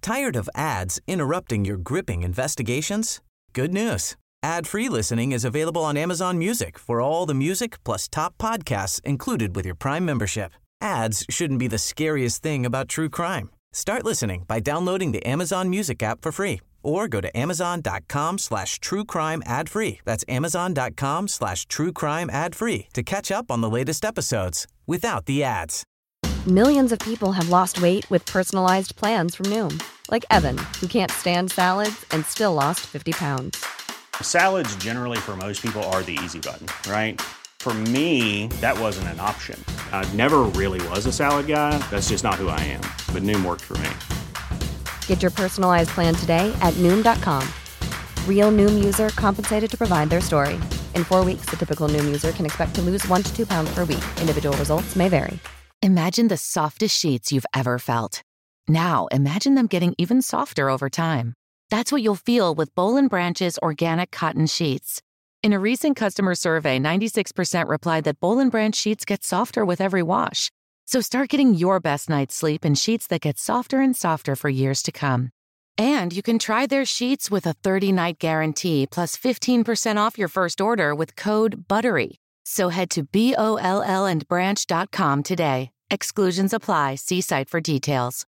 Tired of ads interrupting your gripping investigations? Good news. Ad-free listening is available on Amazon Music for all the music plus top podcasts included with your Prime membership. Ads shouldn't be the scariest thing about true crime. Start listening by downloading the Amazon Music app for free or go to amazon.com/truecrime ad-free. That's amazon.com/truecrime ad-free to catch up on the latest episodes without the ads. Millions of people have lost weight with personalized plans from Noom. Like Evan, who can't stand salads and still lost 50 pounds. Salads generally for most people are the easy button, right? For me, that wasn't an option. I never really was a salad guy. That's just not who I am. But Noom worked for me. Get your personalized plan today at Noom.com. Real Noom user compensated to provide their story. In 4 weeks, the typical Noom user can expect to lose 1 to 2 pounds per week. Individual results may vary. Imagine the softest sheets you've ever felt. Now, imagine them getting even softer over time. That's what you'll feel with Boll & Branch's organic cotton sheets. In a recent customer survey, 96% replied that Boll & Branch sheets get softer with every wash. So start getting your best night's sleep in sheets that get softer and softer for years to come. And you can try their sheets with a 30-night guarantee plus 15% off your first order with code BUTTERY. So head to BOLLandbranch.com today. Exclusions apply. See site for details.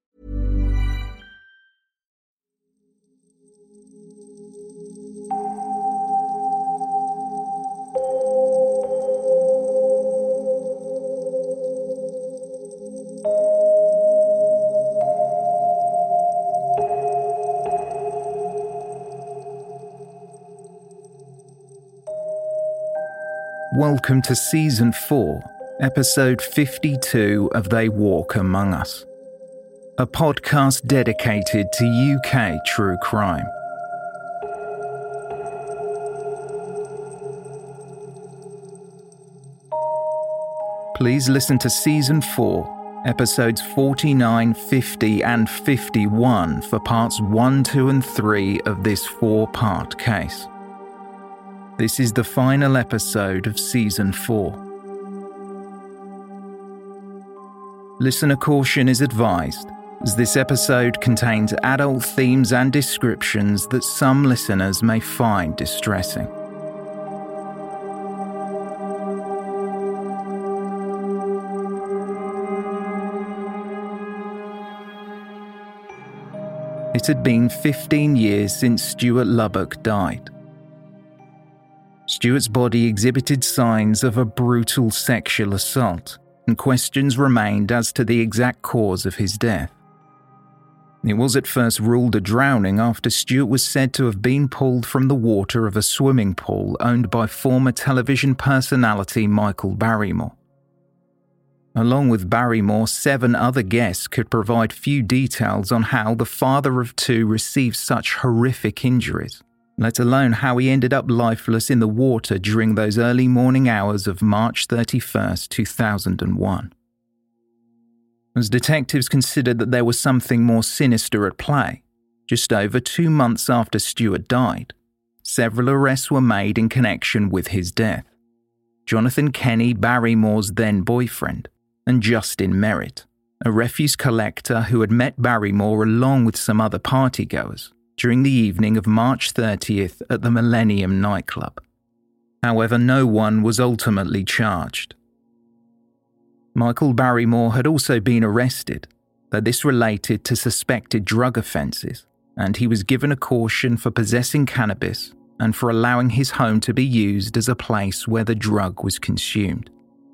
Welcome to Season 4, Episode 52 of They Walk Among Us, a podcast dedicated to UK true crime. Please listen to Season 4, Episodes 49, 50 and 51 for Parts 1, 2 and 3 of this 4-part case. This is the final episode of Season 4. Listener caution is advised, as this episode contains adult themes and descriptions that some listeners may find distressing. It had been 15 years since Stuart Lubbock died. Stuart's body exhibited signs of a brutal sexual assault, and questions remained as to the exact cause of his death. It was at first ruled a drowning after Stuart was said to have been pulled from the water of a swimming pool owned by former television personality Michael Barrymore. Along with Barrymore, 7 other guests could provide few details on how the father of 2 received such horrific injuries, let alone how he ended up lifeless in the water during those early morning hours of March 31st, 2001. As detectives considered that there was something more sinister at play, just over 2 months after Stuart died, several arrests were made in connection with his death. Jonathan Kenny, Barrymore's then boyfriend, and Justin Merritt, a refuse collector who had met Barrymore along with some other partygoers during the evening of March 30th at the Millennium nightclub. However, no one was ultimately charged. Michael Barrymore had also been arrested, though this related to suspected drug offences, and he was given a caution for possessing cannabis and for allowing his home to be used as a place where the drug was consumed.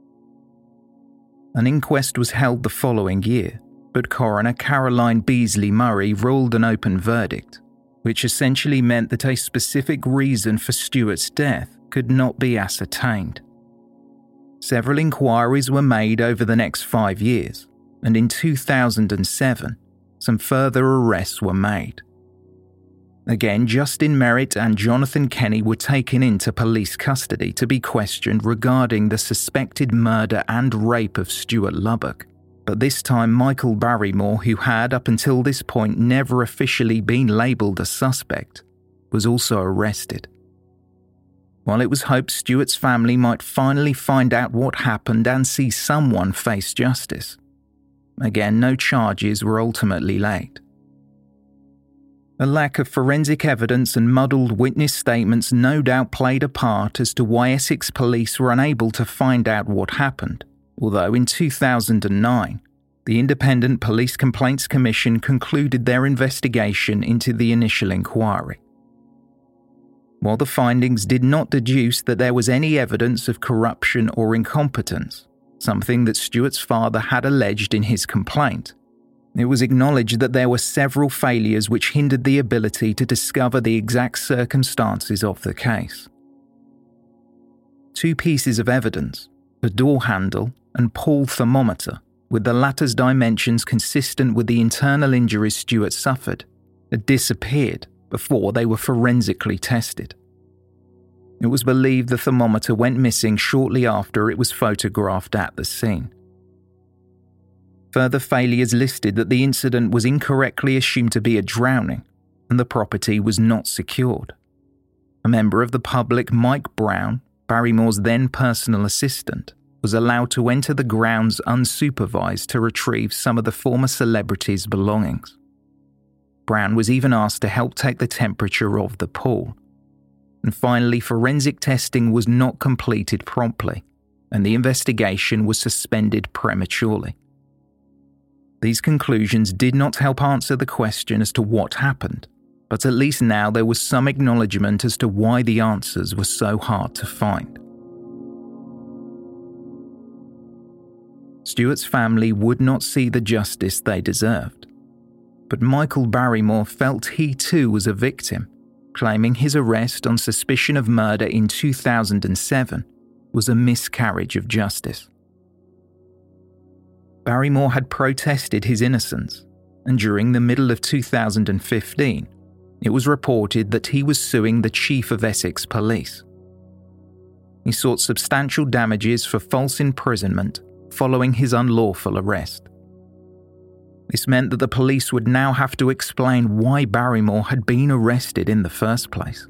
An inquest was held the following year, but coroner Caroline Beasley Murray ruled an open verdict, which essentially meant that a specific reason for Stuart's death could not be ascertained. Several inquiries were made over the next 5 years, and in 2007, some further arrests were made. Again, Justin Merritt and Jonathan Kenny were taken into police custody to be questioned regarding the suspected murder and rape of Stuart Lubbock. But this time Michael Barrymore, who had up until this point never officially been labelled a suspect, was also arrested. While it was hoped Stuart's family might finally find out what happened and see someone face justice, again no charges were ultimately laid. A lack of forensic evidence and muddled witness statements no doubt played a part as to why Essex police were unable to find out what happened, although in 2009, the Independent Police Complaints Commission concluded their investigation into the initial inquiry. While the findings did not deduce that there was any evidence of corruption or incompetence, something that Stuart's father had alleged in his complaint, it was acknowledged that there were several failures which hindered the ability to discover the exact circumstances of the case. 2 pieces of evidence, a door handle and Paul thermometer, with the latter's dimensions consistent with the internal injuries Stuart suffered, had disappeared before they were forensically tested. It was believed the thermometer went missing shortly after it was photographed at the scene. Further failures listed that the incident was incorrectly assumed to be a drowning and the property was not secured. A member of the public, Mike Brown, Barrymore's then personal assistant, was allowed to enter the grounds unsupervised to retrieve some of the former celebrity's belongings. Brown was even asked to help take the temperature of the pool. And finally, forensic testing was not completed promptly, and the investigation was suspended prematurely. These conclusions did not help answer the question as to what happened, but at least now there was some acknowledgement as to why the answers were so hard to find. Stuart's family would not see the justice they deserved, but Michael Barrymore felt he too was a victim, claiming his arrest on suspicion of murder in 2007 was a miscarriage of justice. Barrymore had protested his innocence, and during the middle of 2015, it was reported that he was suing the Chief of Essex Police. He sought substantial damages for false imprisonment following his unlawful arrest. This meant that the police would now have to explain why Barrymore had been arrested in the first place.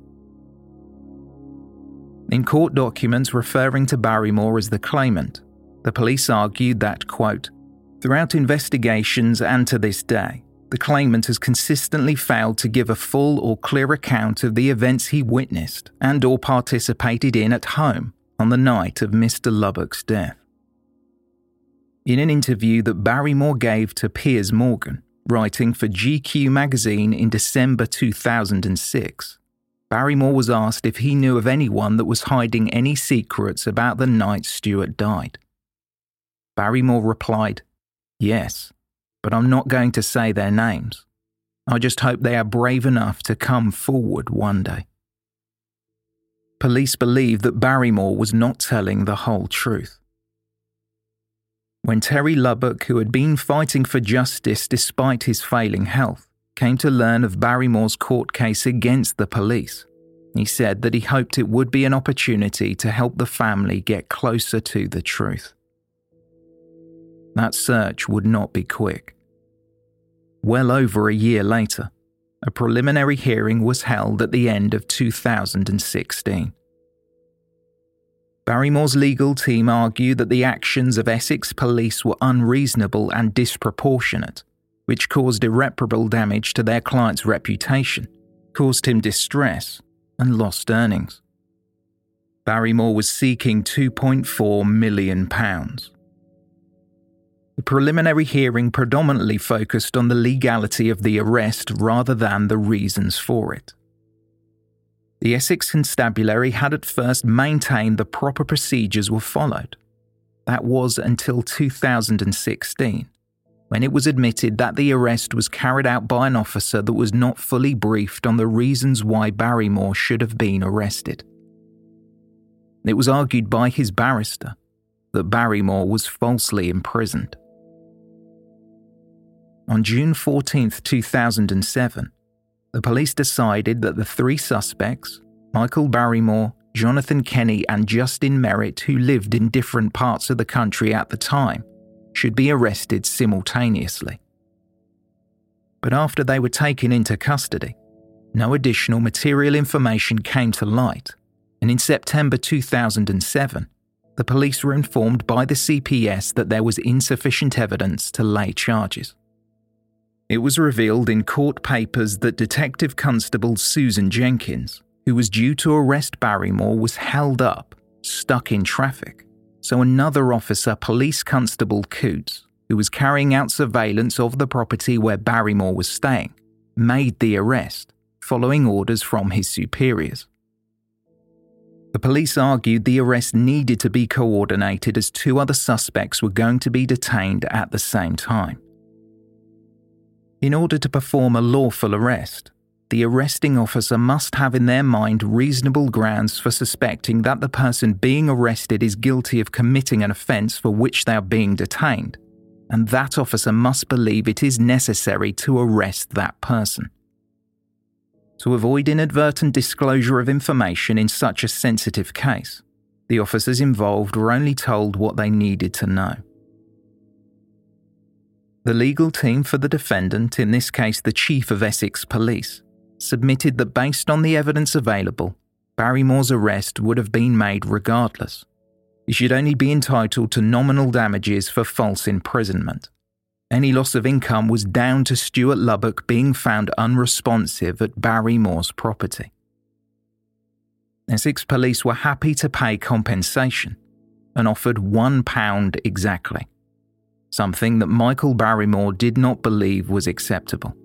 In court documents referring to Barrymore as the claimant, the police argued that, quote, "Throughout investigations and to this day, the claimant has consistently failed to give a full or clear account of the events he witnessed and or participated in at home on the night of Mr. Lubbock's death." In an interview that Barrymore gave to Piers Morgan, writing for GQ magazine in December 2006, Barrymore was asked if he knew of anyone that was hiding any secrets about the night Stuart died. Barrymore replied, "Yes, but I'm not going to say their names. I just hope they are brave enough to come forward one day." Police believe that Barrymore was not telling the whole truth. When Terry Lubbock, who had been fighting for justice despite his failing health, came to learn of Barrymore's court case against the police, he said that he hoped it would be an opportunity to help the family get closer to the truth. That search would not be quick. Well over a year later, a preliminary hearing was held at the end of 2016. Barrymore's legal team argued that the actions of Essex police were unreasonable and disproportionate, which caused irreparable damage to their client's reputation, caused him distress, and lost earnings. Barrymore was seeking £2.4 million. The preliminary hearing predominantly focused on the legality of the arrest rather than the reasons for it. The Essex Constabulary had at first maintained the proper procedures were followed. That was until 2016, when it was admitted that the arrest was carried out by an officer that was not fully briefed on the reasons why Barrymore should have been arrested. It was argued by his barrister that Barrymore was falsely imprisoned. On June 14, 2007, the police decided that the 3 suspects, Michael Barrymore, Jonathan Kenny and Justin Merritt, who lived in different parts of the country at the time, should be arrested simultaneously. But after they were taken into custody, no additional material information came to light, and in September 2007, the police were informed by the CPS that there was insufficient evidence to lay charges. It was revealed in court papers that Detective Constable Susan Jenkins, who was due to arrest Barrymore, was held up, stuck in traffic. So another officer, Police Constable Coots, who was carrying out surveillance of the property where Barrymore was staying, made the arrest, following orders from his superiors. The police argued the arrest needed to be coordinated as 2 other suspects were going to be detained at the same time. In order to perform a lawful arrest, the arresting officer must have in their mind reasonable grounds for suspecting that the person being arrested is guilty of committing an offence for which they are being detained, and that officer must believe it is necessary to arrest that person. To avoid inadvertent disclosure of information in such a sensitive case, the officers involved were only told what they needed to know. The legal team for the defendant, in this case the Chief of Essex Police, submitted that based on the evidence available, Barrymore's arrest would have been made regardless. He should only be entitled to nominal damages for false imprisonment. Any loss of income was down to Stuart Lubbock being found unresponsive at Barrymore's property. Essex Police were happy to pay compensation and offered £1 exactly, something that Michael Barrymore did not believe was acceptable.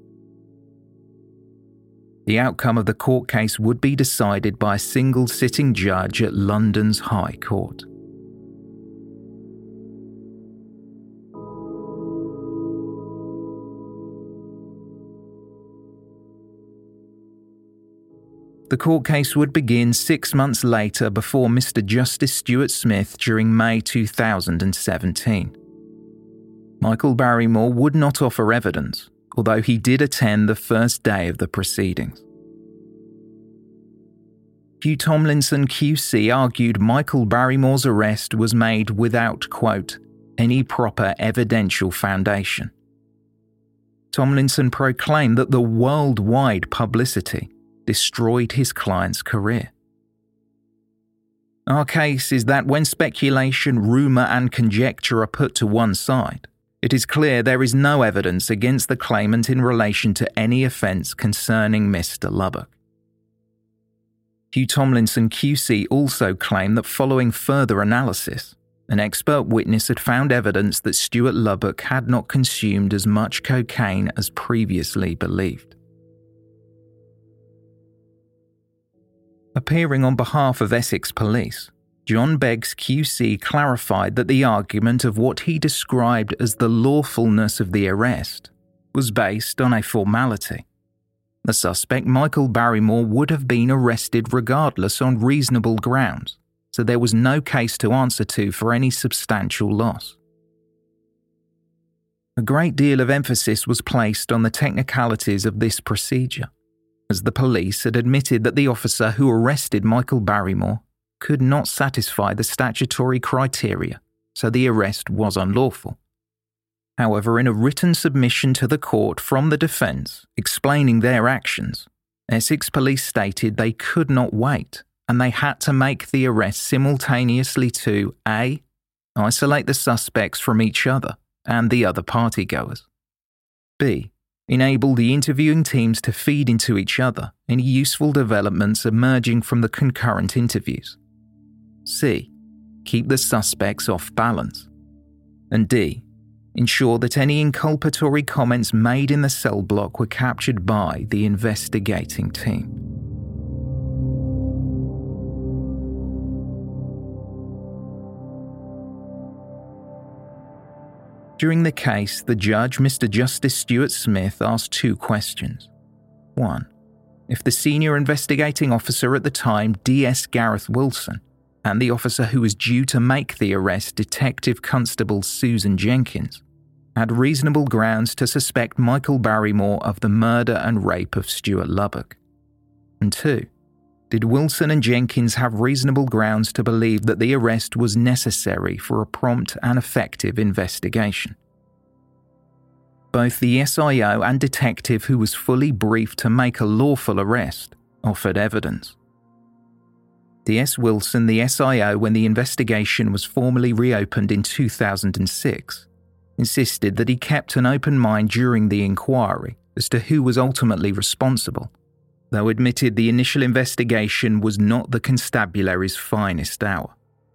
The outcome of the court case would be decided by a single sitting judge at London's High Court. The court case would begin 6 months later before Mr. Justice Stuart Smith during May 2017. Michael Barrymore would not offer evidence, although he did attend the first day of the proceedings. Hugh Tomlinson QC argued Michael Barrymore's arrest was made without, quote, any proper evidential foundation. Tomlinson proclaimed that the worldwide publicity destroyed his client's career. Our case is that when speculation, rumour and conjecture are put to one side, it is clear there is no evidence against the claimant in relation to any offence concerning Mr. Lubbock. Hugh Tomlinson QC also claimed that following further analysis, an expert witness had found evidence that Stuart Lubbock had not consumed as much cocaine as previously believed. Appearing on behalf of Essex Police, John Beggs QC clarified that the argument of what he described as the lawfulness of the arrest was based on a formality. The suspect, Michael Barrymore, would have been arrested regardless on reasonable grounds, so there was no case to answer to for any substantial loss. A great deal of emphasis was placed on the technicalities of this procedure, as the police had admitted that the officer who arrested Michael Barrymore could not satisfy the statutory criteria, so the arrest was unlawful. However, in a written submission to the court from the defence explaining their actions, Essex Police stated they could not wait and they had to make the arrest simultaneously to A. Isolate the suspects from each other and the other partygoers, B. Enable the interviewing teams to feed into each other any useful developments emerging from the concurrent interviews, C. Keep the suspects off balance, and D. Ensure that any inculpatory comments made in the cell block were captured by the investigating team. During the case, the judge, Mr. Justice Stuart Smith, asked 2 questions. 1. If the senior investigating officer at the time, DS Gareth Wilson, and the officer who was due to make the arrest, Detective Constable Susan Jenkins, had reasonable grounds to suspect Michael Barrymore of the murder and rape of Stuart Lubbock. And 2. Did Wilson and Jenkins have reasonable grounds to believe that the arrest was necessary for a prompt and effective investigation? Both the SIO and detective who was fully briefed to make a lawful arrest offered evidence. D.S. Wilson, the SIO when the investigation was formally reopened in 2006, insisted that he kept an open mind during the inquiry as to who was ultimately responsible, though admitted the initial investigation was not the constabulary's finest hour.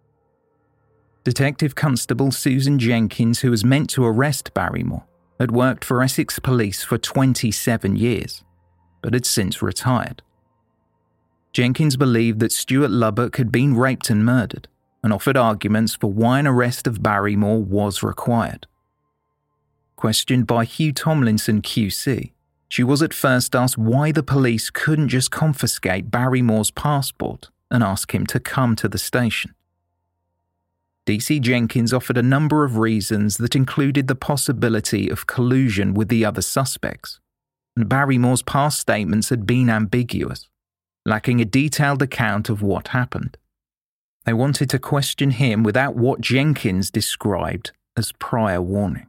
Detective Constable Susan Jenkins, who was meant to arrest Barrymore, had worked for Essex Police for 27 years, but had since retired. Jenkins believed that Stuart Lubbock had been raped and murdered, and offered arguments for why an arrest of Barrymore was required. Questioned by Hugh Tomlinson QC, she was at first asked why the police couldn't just confiscate Barrymore's passport and ask him to come to the station. DC Jenkins offered a number of reasons that included the possibility of collusion with the other suspects, and Barrymore's past statements had been ambiguous, lacking a detailed account of what happened. They wanted to question him without what Jenkins described as prior warning.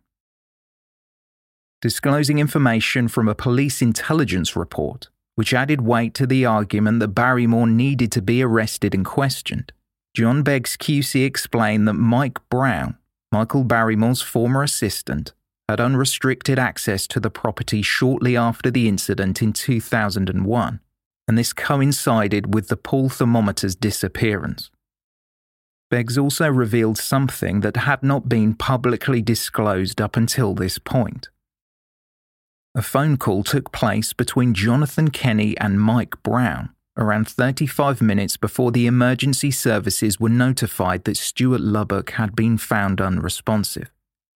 Disclosing information from a police intelligence report, which added weight to the argument that Barrymore needed to be arrested and questioned, John Beggs QC explained that Mike Brown, Michael Barrymore's former assistant, had unrestricted access to the property shortly after the incident in 2001, and this coincided with the pool thermometer's disappearance. Beggs also revealed something that had not been publicly disclosed up until this point. A phone call took place between Jonathan Kenny and Mike Brown around 35 minutes before the emergency services were notified that Stuart Lubbock had been found unresponsive.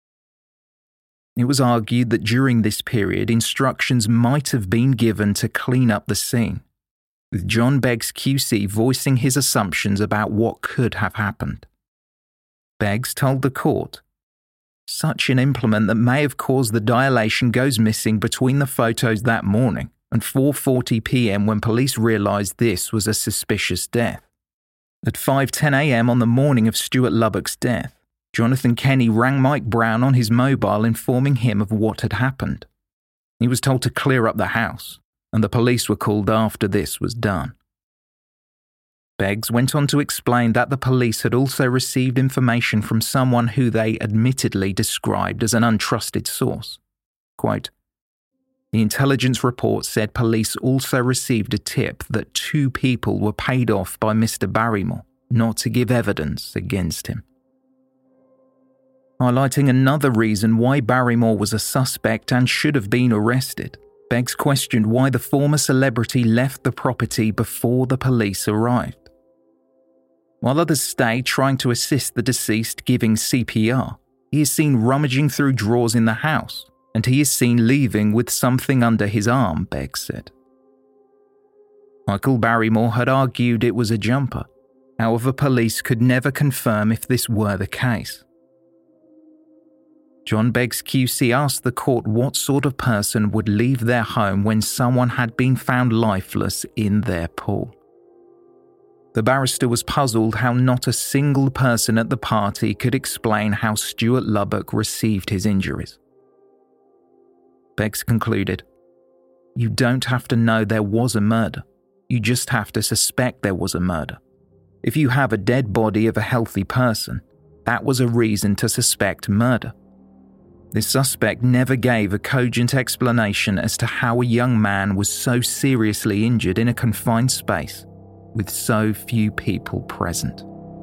It was argued that during this period instructions might have been given to clean up the scene, with John Beggs QC voicing his assumptions about what could have happened. Beggs told the court, "Such an implement that may have caused the dilation goes missing between the photos that morning and 4:40 p.m. when police realised this was a suspicious death. At 5:10 a.m. on the morning of Stuart Lubbock's death, Jonathan Kenny rang Mike Brown on his mobile informing him of what had happened. He was told to clear up the house, and the police were called after this was done." Beggs went on to explain that the police had also received information from someone who they admittedly described as an untrusted source. Quote, "The intelligence report said police also received a tip that 2 people were paid off by Mr. Barrymore not to give evidence against him." Highlighting another reason why Barrymore was a suspect and should have been arrested, Beggs questioned why the former celebrity left the property before the police arrived. While others stayed trying to assist the deceased giving CPR, he is seen rummaging through drawers in the house, and he is seen leaving with something under his arm, Beggs said. Michael Barrymore had argued it was a jumper, however police could never confirm if this were the case. John Beggs QC asked the court what sort of person would leave their home when someone had been found lifeless in their pool. The barrister was puzzled how not a single person at the party could explain how Stuart Lubbock received his injuries. Beggs concluded, "You don't have to know there was a murder. You just have to suspect there was a murder. If you have a dead body of a healthy person, that was a reason to suspect murder. This suspect never gave a cogent explanation as to how a young man was so seriously injured in a confined space with so few people present."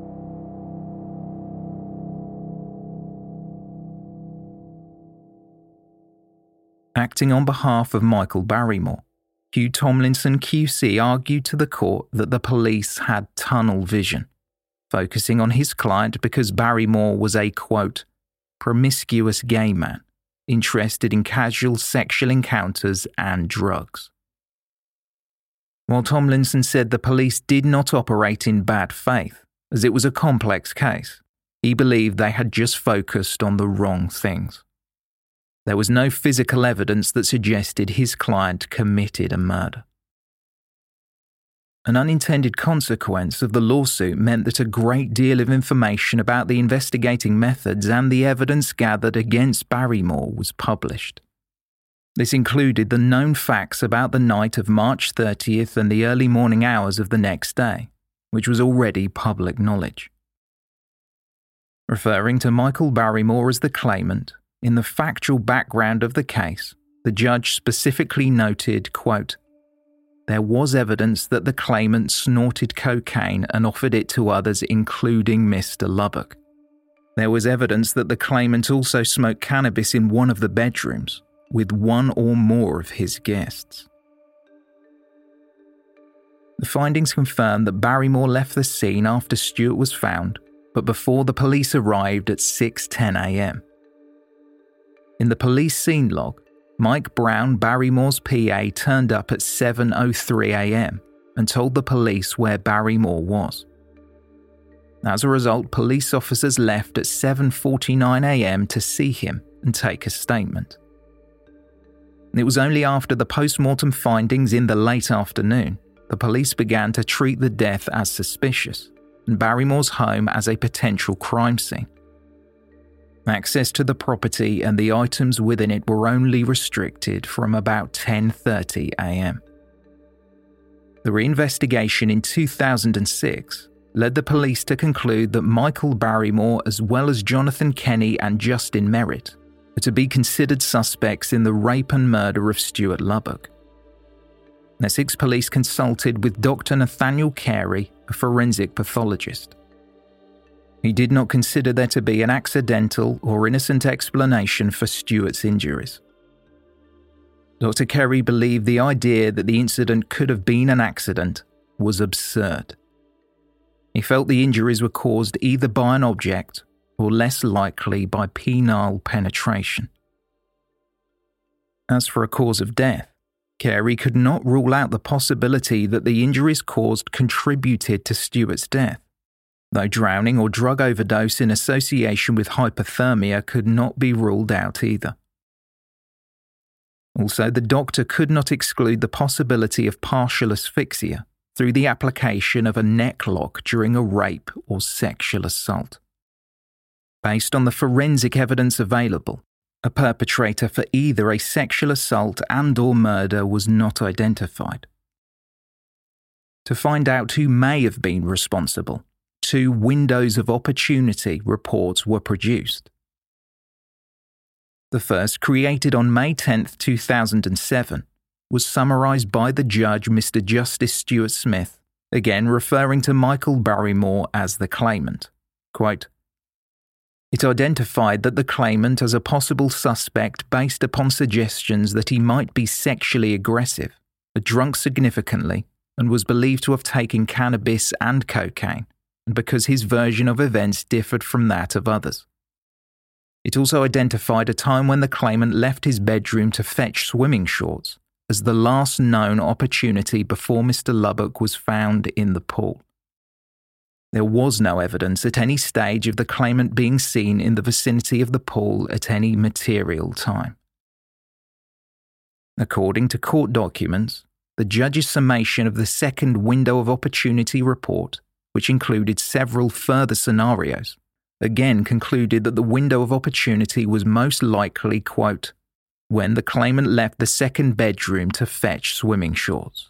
Acting on behalf of Michael Barrymore, Hugh Tomlinson QC argued to the court that the police had tunnel vision, focusing on his client because Barrymore was a, quote, promiscuous gay man, interested in casual sexual encounters and drugs. While Tomlinson said the police did not operate in bad faith, as it was a complex case, he believed they had just focused on the wrong things. There was no physical evidence that suggested his client committed a murder. An unintended consequence of the lawsuit meant that a great deal of information about the investigating methods and the evidence gathered against Barrymore was published. This included the known facts about the night of March 30th and the early morning hours of the next day, which was already public knowledge. Referring to Michael Barrymore as the claimant, in the factual background of the case, the judge specifically noted, quote, "There was evidence that the claimant snorted cocaine and offered it to others, including Mr. Lubbock. There was evidence that the claimant also smoked cannabis in one of the bedrooms with one or more of his guests." The findings confirm that Barrymore left the scene after Stewart was found, but before the police arrived at 6:10 a.m. In the police scene log, Mike Brown, Barrymore's PA, turned up at 7:03 a.m. and told the police where Barrymore was. As a result, police officers left at 7:49 a.m. to see him and take a statement. It was only after the post-mortem findings in the late afternoon the police began to treat the death as suspicious and Barrymore's home as a potential crime scene. Access to the property and the items within it were only restricted from about 10:30 a.m. The reinvestigation in 2006 led the police to conclude that Michael Barrymore, as well as Jonathan Kenny and Justin Merritt, are to be considered suspects in the rape and murder of Stewart Lubbock. Essex police consulted with Dr. Nathaniel Carey, a forensic pathologist. He did not consider there to be an accidental or innocent explanation for Stewart's injuries. Dr. Carey believed the idea that the incident could have been an accident was absurd. He felt the injuries were caused either by an object or less likely by penile penetration. As for a cause of death, Carey could not rule out the possibility that the injuries caused contributed to Stewart's death, though drowning or drug overdose in association with hypothermia could not be ruled out either. Also, the doctor could not exclude the possibility of partial asphyxia through the application of a neck lock during a rape or sexual assault. Based on the forensic evidence available, a perpetrator for either a sexual assault and/or murder was not identified. To find out who may have been responsible, 2 windows of opportunity reports were produced. The first, created on May 10, 2007, was summarised by the judge, Mr. Justice Stuart Smith, again referring to Michael Barrymore as the claimant. Quote, "It identified that the claimant as a possible suspect based upon suggestions that he might be sexually aggressive, had drunk significantly, and was believed to have taken cannabis and cocaine, and because his version of events differed from that of others. It also identified a time when the claimant left his bedroom to fetch swimming shorts as the last known opportunity before Mr. Lubbock was found in the pool. There was no evidence at any stage of the claimant being seen in the vicinity of the pool at any material time." According to court documents, the judge's summation of the second window of opportunity report, which included several further scenarios, again concluded that the window of opportunity was most likely, quote, "when the claimant left the second bedroom to fetch swimming shorts."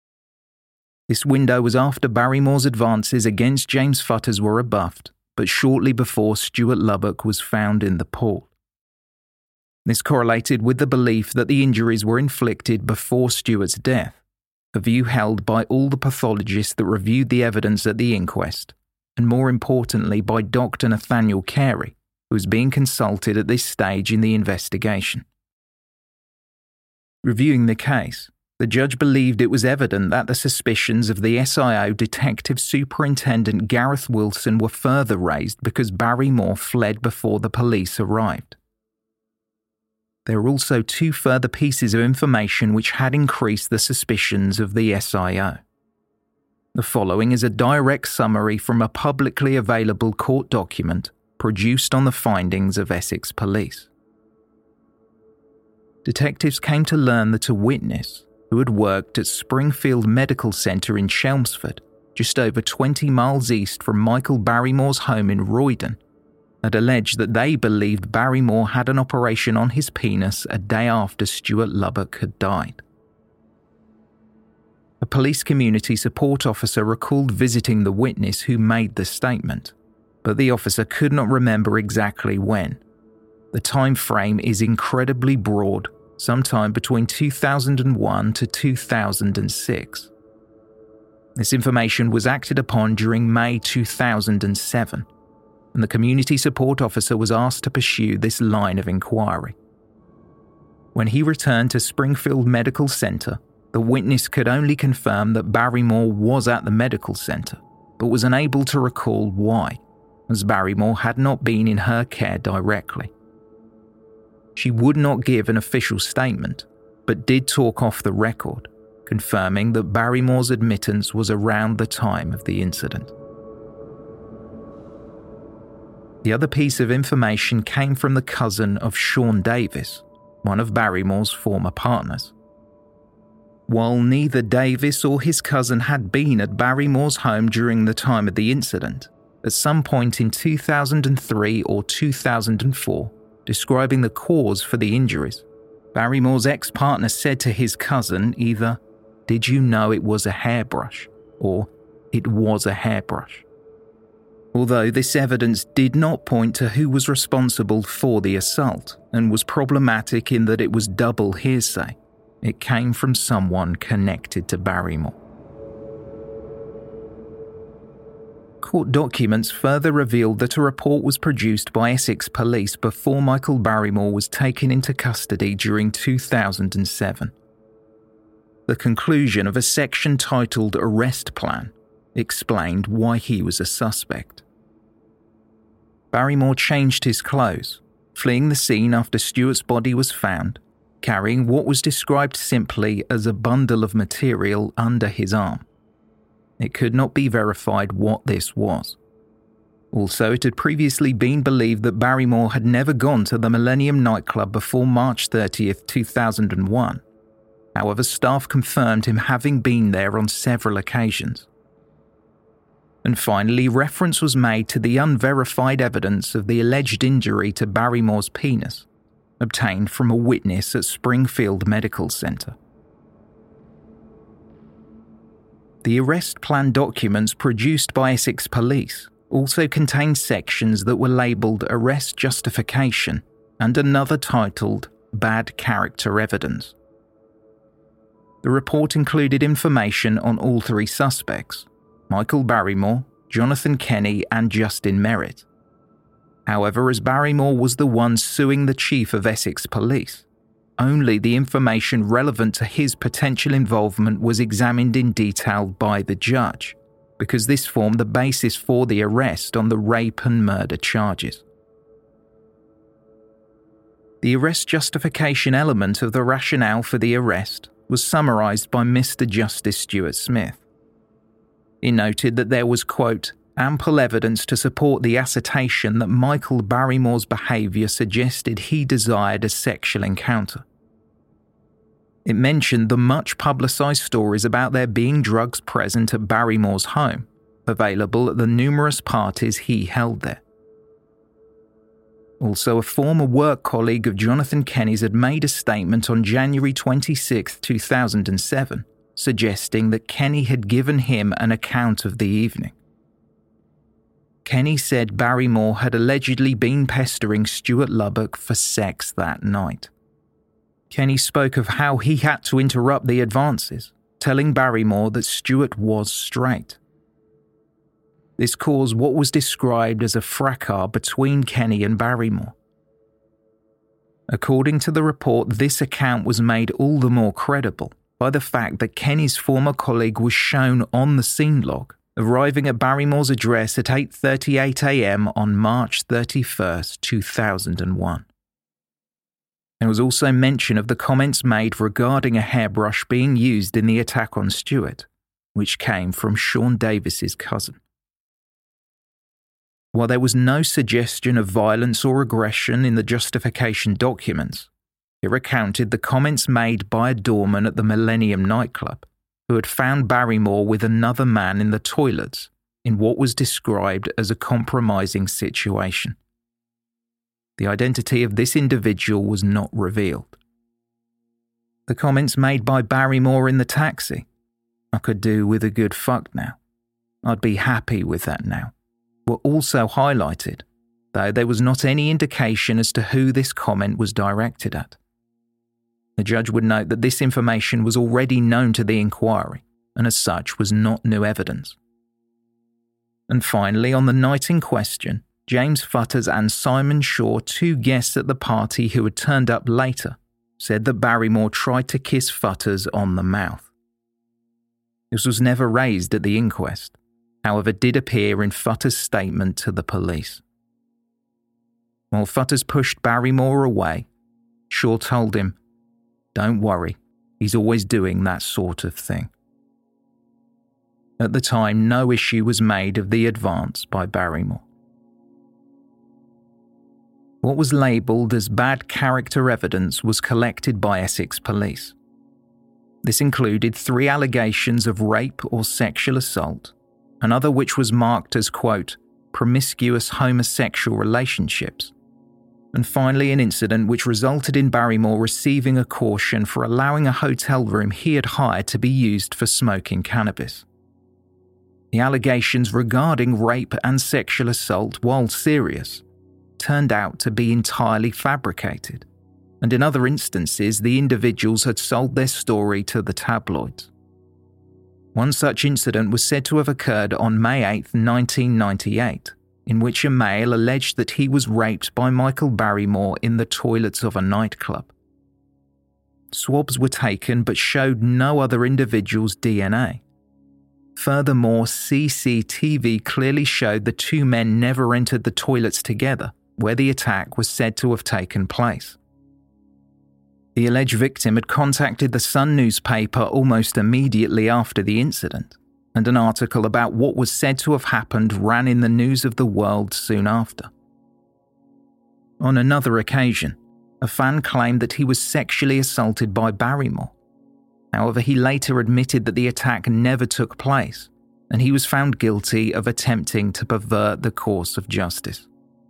This window was after Barrymore's advances against James Futters were rebuffed, but shortly before Stewart Lubbock was found in the pool. This correlated with the belief that the injuries were inflicted before Stewart's death, a view held by all the pathologists that reviewed the evidence at the inquest, and more importantly by Dr. Nathaniel Carey, who was being consulted at this stage in the investigation. Reviewing the case, the judge believed it was evident that the suspicions of the SIO Detective Superintendent Gareth Wilson were further raised because Barrymore fled before the police arrived. There were also 2 further pieces of information which had increased the suspicions of the SIO. The following is a direct summary from a publicly available court document produced on the findings of Essex Police. Detectives came to learn that a witness who had worked at Springfield Medical Centre in Chelmsford, just over 20 miles east from Michael Barrymore's home in Roydon, had alleged that they believed Barrymore had an operation on his penis a day after Stewart Lubbock had died. A police community support officer recalled visiting the witness who made the statement, but the officer could not remember exactly when. the time frame is incredibly broad, sometime between 2001 to 2006. This information was acted upon during May 2007, and the community support officer was asked to pursue this line of inquiry. When he returned to Springfield Medical Center, the witness could only confirm that Barrymore was at the medical center, but was unable to recall why, as Barrymore had not been in her care directly. She would not give an official statement, but did talk off the record, confirming that Barrymore's admittance was around the time of the incident. The other piece of information came from the cousin of Sean Davis, one of Barrymore's former partners. While neither Davis or his cousin had been at Barrymore's home during the time of the incident, at some point in 2003 or 2004, describing the cause for the injuries, Barrymore's ex-partner said to his cousin either, "Did you know it was a hairbrush?" or "It was a hairbrush." Although this evidence did not point to who was responsible for the assault and was problematic in that it was double hearsay, it came from someone connected to Barrymore. Court documents further revealed that a report was produced by Essex Police before Michael Barrymore was taken into custody during 2007. The conclusion of a section titled Arrest Plan explained why he was a suspect. Barrymore changed his clothes, fleeing the scene after Stewart's body was found, carrying what was described simply as a bundle of material under his arm. It could not be verified what this was. Also, it had previously been believed that Barrymore had never gone to the Millennium nightclub before March 30th, 2001. However, staff confirmed him having been there on several occasions. And finally, reference was made to the unverified evidence of the alleged injury to Barrymore's penis, obtained from a witness at Springfield Medical Center. The arrest plan documents produced by Essex Police also contained sections that were labelled Arrest Justification and another titled Bad Character Evidence. The report included information on all three suspects, Michael Barrymore, Jonathan Kenny, and Justin Merritt. However, as Barrymore was the one suing the chief of Essex Police, only the information relevant to his potential involvement was examined in detail by the judge, because this formed the basis for the arrest on the rape and murder charges. The arrest justification element of the rationale for the arrest was summarised by Mr. Justice Stuart Smith. He noted that there was, quote, ample evidence to support the assertion that Michael Barrymore's behaviour suggested he desired a sexual encounter. It mentioned the much publicised stories about there being drugs present at Barrymore's home, available at the numerous parties he held there. Also, a former work colleague of Jonathan Kenny's had made a statement on January 26, 2007, suggesting that Kenny had given him an account of the evening. Kenny said Barrymore had allegedly been pestering Stuart Lubbock for sex that night. Kenny spoke of how he had to interrupt the advances, telling Barrymore that Stuart was straight. This caused what was described as a fracas between Kenny and Barrymore. According to the report, this account was made all the more credible by the fact that Kenny's former colleague was shown on the scene log, arriving at Barrymore's address at 8:38 a.m. on March 31st, 2001. There was also mention of the comments made regarding a hairbrush being used in the attack on Stuart, which came from Sean Davis's cousin. While there was no suggestion of violence or aggression in the justification documents, it recounted the comments made by a doorman at the Millennium nightclub, who had found Barrymore with another man in the toilets in what was described as a compromising situation. The identity of this individual was not revealed. The comments made by Barrymore in the taxi, "I could do with a good fuck now. I'd be happy with that now," were also highlighted, though there was not any indication as to who this comment was directed at. The judge would note that this information was already known to the inquiry, and as such was not new evidence. And finally, on the night in question, James Futters and Simon Shaw, two guests at the party who had turned up later, said that Barrymore tried to kiss Futters on the mouth. This was never raised at the inquest, however did appear in Futters' statement to the police. While Futters pushed Barrymore away, Shaw told him, "Don't worry, he's always doing that sort of thing." At the time, no issue was made of the advance by Barrymore. What was labelled as bad character evidence was collected by Essex Police. This included 3 allegations of rape or sexual assault, another which was marked as, quote, promiscuous homosexual relationships, and finally an incident which resulted in Barrymore receiving a caution for allowing a hotel room he had hired to be used for smoking cannabis. The allegations regarding rape and sexual assault, while serious, turned out to be entirely fabricated, and in other instances the individuals had sold their story to the tabloids. One such incident was said to have occurred on May 8, 1998, in which a male alleged that he was raped by Michael Barrymore in the toilets of a nightclub. Swabs were taken but showed no other individual's DNA. Furthermore, CCTV clearly showed the two men never entered the toilets together, where the attack was said to have taken place. The alleged victim had contacted the Sun newspaper almost immediately after the incident, and an article about what was said to have happened ran in the News of the World soon after. On another occasion, a fan claimed that he was sexually assaulted by Barrymore. However, he later admitted that the attack never took place, and he was found guilty of attempting to pervert the course of justice.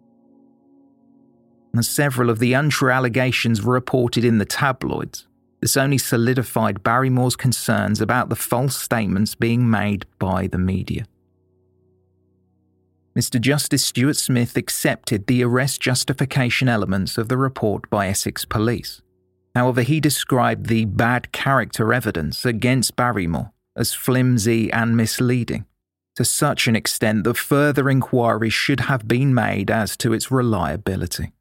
As several of the untrue allegations were reported in the tabloids, this only solidified Barrymore's concerns about the false statements being made by the media. Mr. Justice Stuart Smith accepted the arrest justification elements of the report by Essex Police. However, he described the bad character evidence against Barrymore as flimsy and misleading, to such an extent that further inquiry should have been made as to its reliability.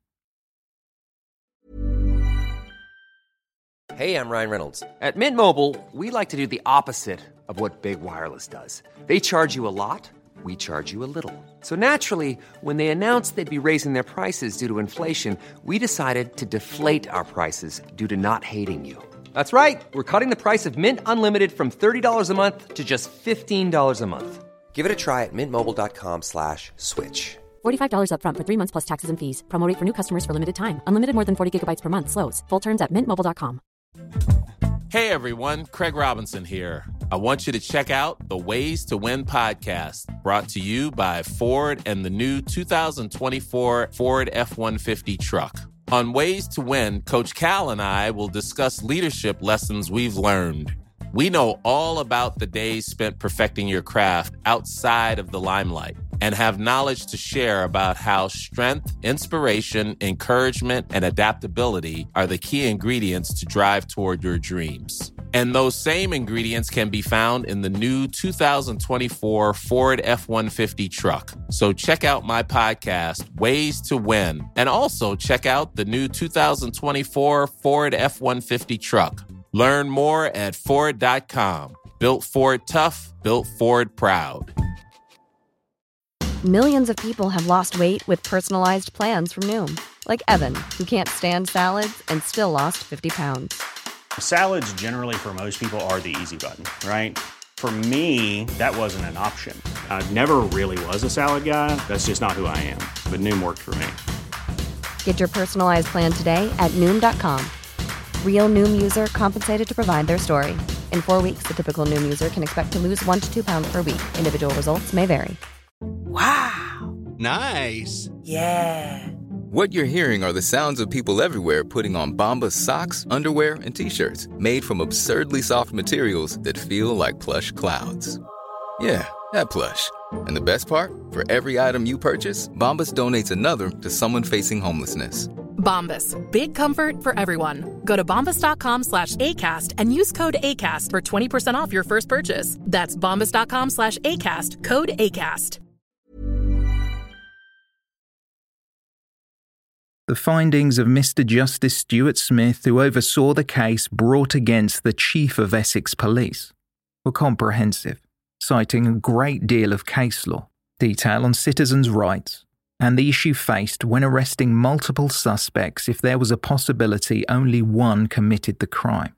Hey, I'm Ryan Reynolds. At Mint Mobile, we like to do the opposite of what Big Wireless does. They charge you a lot, we charge you a little. So naturally, when they announced they'd be raising their prices due to inflation, we decided to deflate our prices due to not hating you. That's right. We're cutting the price of Mint Unlimited from $30 a month to just $15 a month. Give it a try at mintmobile.com/switch. $45 up front for 3 months plus taxes and fees. Promo rate for new customers for limited time. Unlimited more than 40 gigabytes per month slows. Full terms at mintmobile.com. Hey everyone, Craig Robinson here. I want you to check out the Ways to Win podcast, brought to you by Ford and the new 2024 Ford F-150 truck. On Ways to Win, Coach Cal and I will discuss leadership lessons we've learned. We know all about the days spent perfecting your craft outside of the limelight and have knowledge to share about how strength, inspiration, encouragement, and adaptability are the key ingredients to drive toward your dreams. And those same ingredients can be found in the new 2024 Ford F-150 truck. So check out my podcast, Ways to Win, and also check out the new 2024 Ford F-150 truck. Learn more at Ford.com. Built Ford tough, built Ford proud. Millions of people have lost weight with personalized plans from Noom. Like Evan, who can't stand salads and still lost 50 pounds. Salads generally for most people are the easy button, right? For me, that wasn't an option. I never really was a salad guy. That's just not who I am. But Noom worked for me. Get your personalized plan today at Noom.com. Real Noom user compensated to provide their story. In 4 weeks, the typical Noom user can expect to lose 1 to 2 pounds per week. Individual results may vary. Wow. Nice. Yeah. What you're hearing are the sounds of people everywhere putting on Bombas socks, underwear, and T-shirts made from absurdly soft materials that feel like plush clouds. Yeah, that plush. And the best part? For every item you purchase, Bombas donates another to someone facing homelessness. Bombas. Big comfort for everyone. Go to bombas.com/ACAST and use code ACAST for 20% off your first purchase. That's bombas.com/ACAST. Code ACAST. The findings of Mr. Justice Stuart Smith, who oversaw the case brought against the Chief of Essex Police, were comprehensive, citing a great deal of case law, detail on citizens' rights, and the issue faced when arresting multiple suspects if there was a possibility only one committed the crime.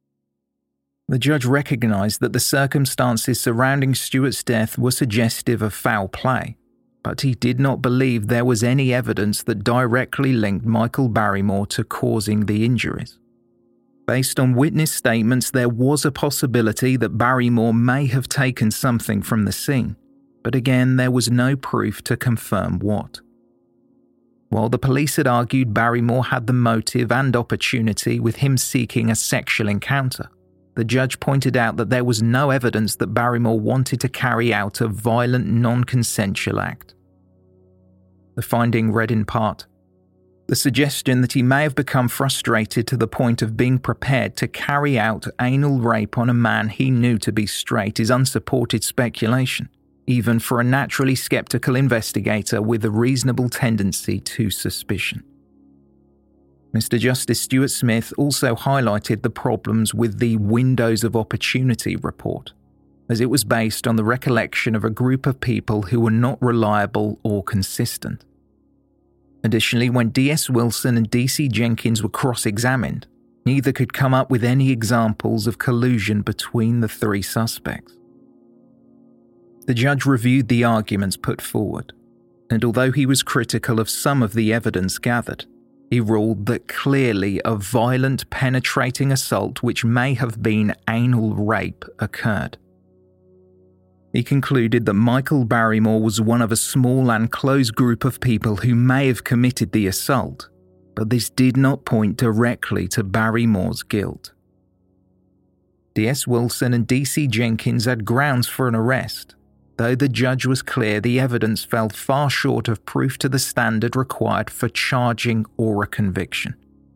The judge recognised that the circumstances surrounding Stuart's death were suggestive of foul play, but he did not believe there was any evidence that directly linked Michael Barrymore to causing the injuries. Based on witness statements, there was a possibility that Barrymore may have taken something from the scene, but again, there was no proof to confirm what. While the police had argued Barrymore had the motive and opportunity with him seeking a sexual encounter, the judge pointed out that there was no evidence that Barrymore wanted to carry out a violent, non-consensual act. The finding read in part, the suggestion that he may have become frustrated to the point of being prepared to carry out anal rape on a man he knew to be straight is unsupported speculation, even for a naturally skeptical investigator with a reasonable tendency to suspicion. Mr. Justice Stuart Smith also highlighted the problems with the Windows of Opportunity report, as it was based on the recollection of a group of people who were not reliable or consistent. Additionally, when D.S. Wilson and D.C. Jenkins were cross-examined, neither could come up with any examples of collusion between the three suspects. The judge reviewed the arguments put forward, and although he was critical of some of the evidence gathered, he ruled that clearly a violent, penetrating assault which may have been anal rape occurred. He concluded that Michael Barrymore was one of a small and close group of people who may have committed the assault, but this did not point directly to Barrymore's guilt. D.S. Wilson and D.C. Jenkins had grounds for an arrest, though the judge was clear the evidence fell far short of proof to the standard required for charging or a conviction.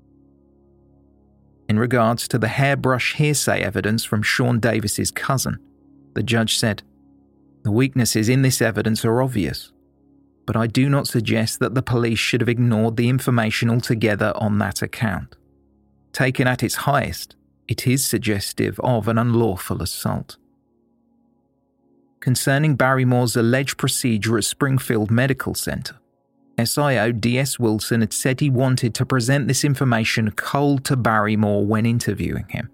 In regards to the hairbrush hearsay evidence from Sean Davis's cousin, the judge said, "The weaknesses in this evidence are obvious, but I do not suggest that the police should have ignored the information altogether on that account. Taken at its highest, it is suggestive of an unlawful assault." Concerning Barrymore's alleged procedure at Springfield Medical Center, SIO D.S. Wilson had said he wanted to present this information cold to Barrymore when interviewing him.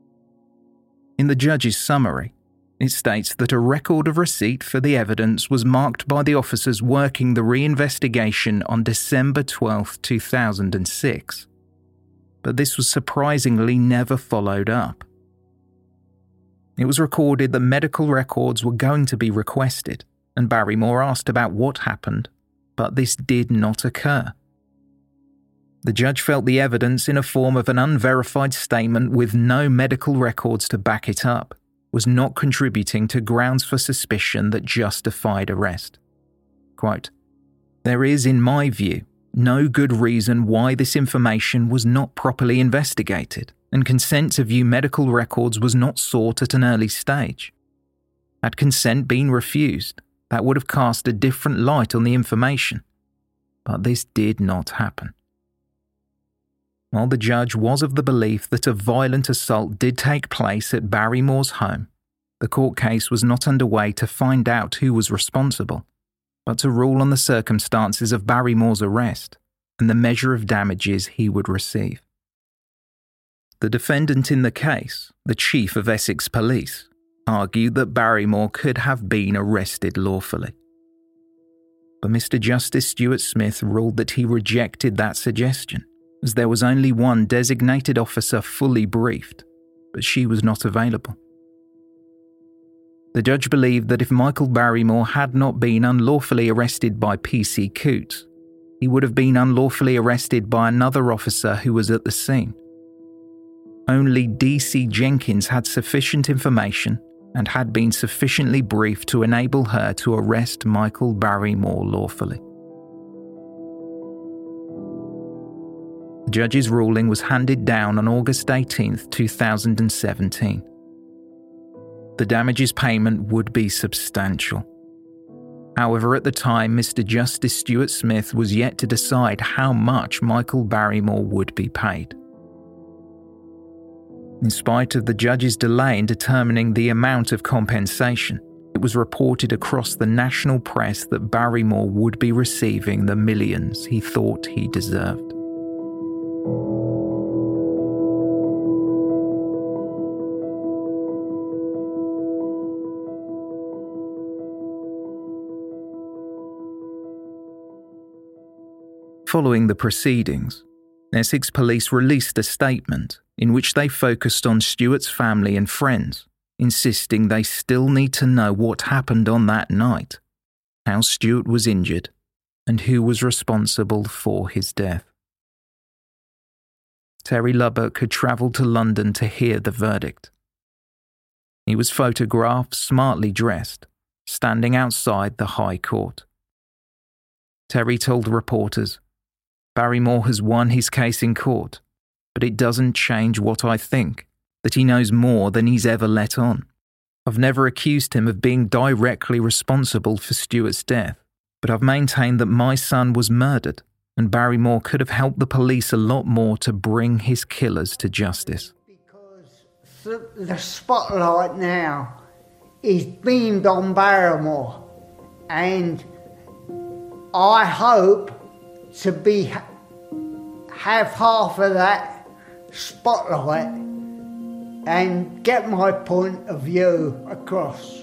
In the judge's summary, it states that a record of receipt for the evidence was marked by the officers working the reinvestigation on December 12, 2006, but this was surprisingly never followed up. It was recorded that medical records were going to be requested, and Barrymore asked about what happened, but this did not occur. The judge felt the evidence in a form of an unverified statement with no medical records to back it up was not contributing to grounds for suspicion that justified arrest. Quote, "There is, in my view, no good reason why this information was not properly investigated, and consent to view medical records was not sought at an early stage. Had consent been refused, that would have cast a different light on the information, but this did not happen." While the judge was of the belief that a violent assault did take place at Barrymore's home, the court case was not underway to find out who was responsible, but to rule on the circumstances of Barrymore's arrest and the measure of damages he would receive. The defendant in the case, the Chief of Essex Police, argued that Barrymore could have been arrested lawfully. But Mr. Justice Stuart Smith ruled that he rejected that suggestion, as there was only one designated officer fully briefed, but she was not available. The judge believed that if Michael Barrymore had not been unlawfully arrested by P.C. Coots, he would have been unlawfully arrested by another officer who was at the scene. Only D.C. Jenkins had sufficient information and had been sufficiently brief to enable her to arrest Michael Barrymore lawfully. The judge's ruling was handed down on August 18, 2017. The damages payment would be substantial. However, at the time, Mr. Justice Stuart Smith was yet to decide how much Michael Barrymore would be paid. In spite of the judge's delay in determining the amount of compensation, it was reported across the national press that Barrymore would be receiving the millions he thought he deserved. Following the proceedings, Essex Police released a statement in which they focused on Stuart's family and friends, insisting they still need to know what happened on that night, how Stuart was injured, and who was responsible for his death. Terry Lubbock had travelled to London to hear the verdict. He was photographed smartly dressed, standing outside the High Court. Terry told reporters, "Barrymore has won his case in court, but it doesn't change what I think, that he knows more than he's ever let on. I've never accused him of being directly responsible for Stuart's death, but I've maintained that my son was murdered, and Barrymore could have helped the police a lot more to bring his killers to justice." Because the spotlight now is beamed on Barrymore, and I hope to have half of that spotlight and get my point of view across.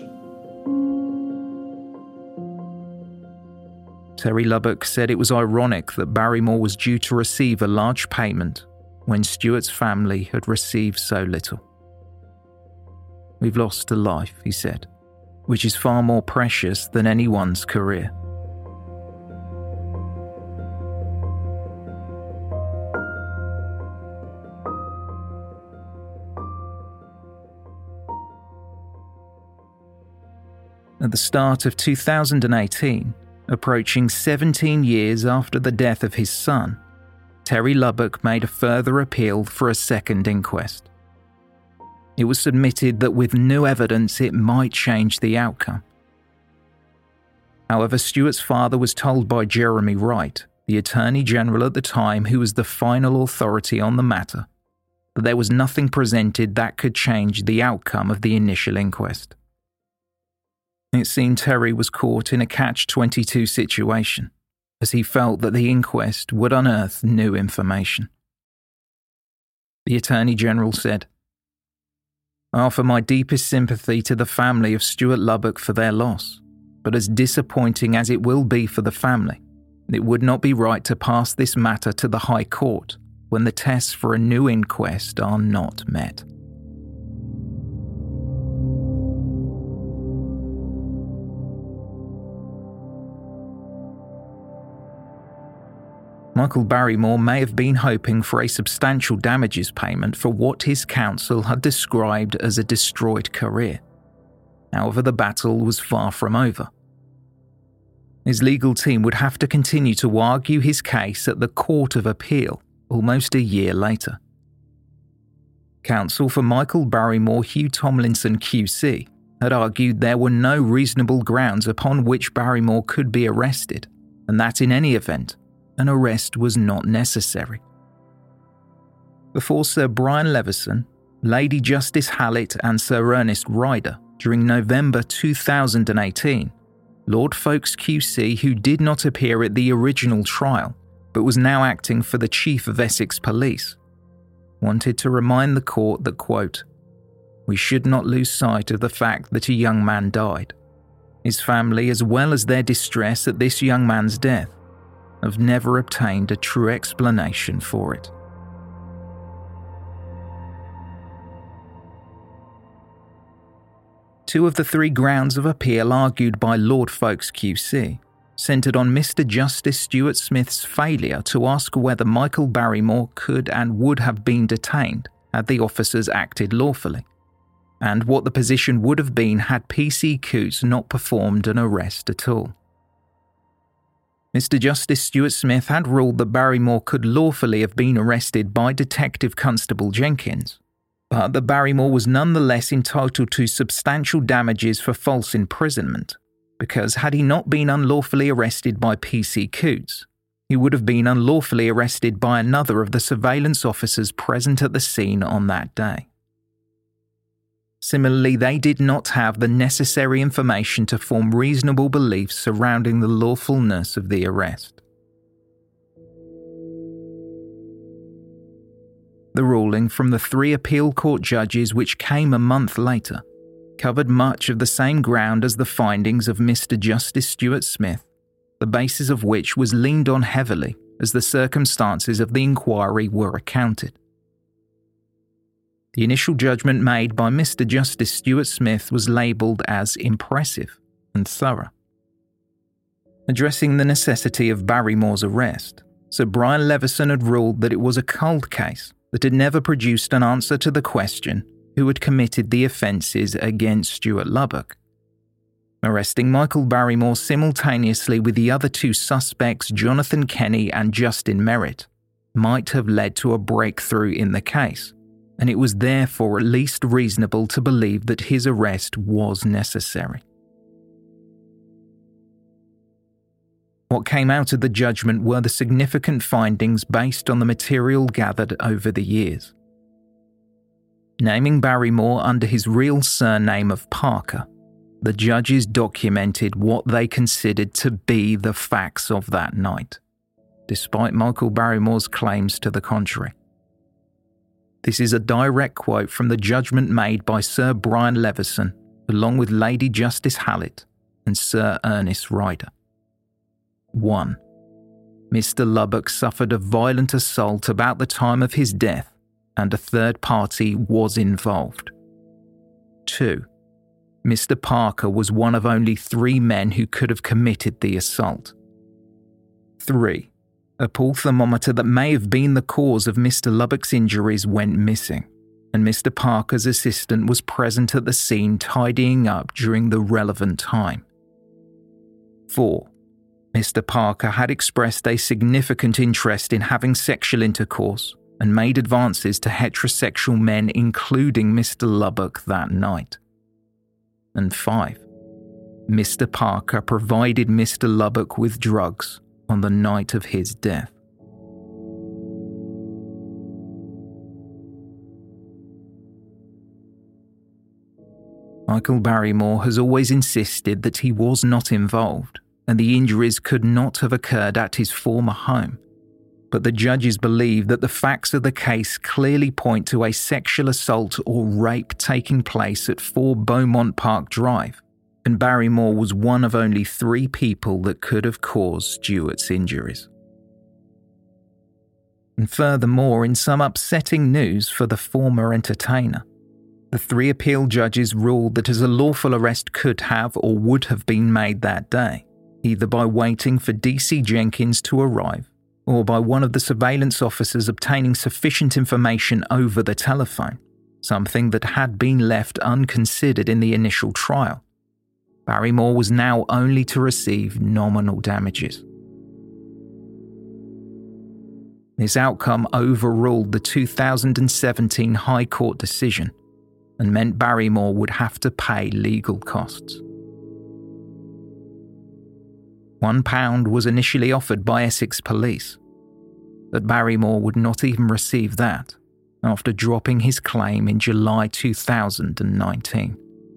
Terry Lubbock said it was ironic that Barrymore was due to receive a large payment when Stuart's family had received so little. "We've lost a life," he said, "which is far more precious than anyone's career." At the start of 2018, approaching 17 years after the death of his son, Terry Lubbock made a further appeal for a second inquest. It was submitted that with new evidence it might change the outcome. However, Stuart's father was told by Jeremy Wright, the Attorney General at the time who was the final authority on the matter, that there was nothing presented that could change the outcome of the initial inquest. It seemed Terry was caught in a catch-22 situation, as he felt that the inquest would unearth new information. The Attorney General said, "I offer my deepest sympathy to the family of Stuart Lubbock for their loss, but as disappointing as it will be for the family, it would not be right to pass this matter to the High Court when the tests for a new inquest are not met." Michael Barrymore may have been hoping for a substantial damages payment for what his counsel had described as a destroyed career. However, the battle was far from over. His legal team would have to continue to argue his case at the Court of Appeal almost a year later. Counsel for Michael Barrymore, Hugh Tomlinson QC, had argued there were no reasonable grounds upon which Barrymore could be arrested, and that in any event, an arrest was not necessary. Before Sir Brian Leveson, Lady Justice Hallett and Sir Ernest Ryder, during November 2018, Lord Folkes QC, who did not appear at the original trial, but was now acting for the Chief of Essex Police, wanted to remind the court that, quote, "We should not lose sight of the fact that a young man died. His family, as well as their distress at this young man's death, have never obtained a true explanation for it." Two of the three grounds of appeal argued by Lord Folkes QC centred on Mr. Justice Stuart Smith's failure to ask whether Michael Barrymore could and would have been detained had the officers acted lawfully, and what the position would have been had PC Coutts not performed an arrest at all. Mr. Justice Stuart Smith had ruled that Barrymore could lawfully have been arrested by Detective Constable Jenkins, but that Barrymore was nonetheless entitled to substantial damages for false imprisonment, because had he not been unlawfully arrested by PC Coutts, he would have been unlawfully arrested by another of the surveillance officers present at the scene on that day. Similarly, they did not have the necessary information to form reasonable beliefs surrounding the lawfulness of the arrest. The ruling from the 3 appeal court judges, which came a month later, covered much of the same ground as the findings of Mr. Justice Stuart Smith, the basis of which was leaned on heavily as the circumstances of the inquiry were recounted. The initial judgment made by Mr. Justice Stuart Smith was labelled as impressive and thorough. Addressing the necessity of Barrymore's arrest, Sir Brian Leveson had ruled that it was a cold case that had never produced an answer to the question who had committed the offences against Stuart Lubbock. Arresting Michael Barrymore simultaneously with the other 2 suspects, Jonathan Kenny and Justin Merritt, might have led to a breakthrough in the case, and it was therefore at least reasonable to believe that his arrest was necessary. What came out of the judgment were the significant findings based on the material gathered over the years. Naming Barrymore under his real surname of Parker, the judges documented what they considered to be the facts of that night, despite Michael Barrymore's claims to the contrary. This is a direct quote from the judgment made by Sir Brian Leveson, along with Lady Justice Hallett and Sir Ernest Ryder. 1. Mr. Lubbock suffered a violent assault about the time of his death, and a third party was involved. 2. Mr. Parker was one of only 3 men who could have committed the assault. 3. A pool thermometer that may have been the cause of Mr. Lubbock's injuries went missing, and Mr. Parker's assistant was present at the scene tidying up during the relevant time. 4. Mr. Parker had expressed a significant interest in having sexual intercourse and made advances to heterosexual men, including Mr. Lubbock, that night. And 5. Mr. Parker provided Mr. Lubbock with drugs on the night of his death. Michael Barrymore has always insisted that he was not involved, and the injuries could not have occurred at his former home. But the judges believe that the facts of the case clearly point to a sexual assault or rape taking place at 4 Beaumont Park Drive, and Barrymore was one of only 3 people that could have caused Stuart's injuries. And furthermore, in some upsetting news for the former entertainer, the 3 appeal judges ruled that as a lawful arrest could have or would have been made that day, either by waiting for DC Jenkins to arrive, or by one of the surveillance officers obtaining sufficient information over the telephone, something that had been left unconsidered in the initial trial, Barrymore was now only to receive nominal damages. This outcome overruled the 2017 High Court decision and meant Barrymore would have to pay legal costs. £1 was initially offered by Essex Police, but Barrymore would not even receive that after dropping his claim in July 2019.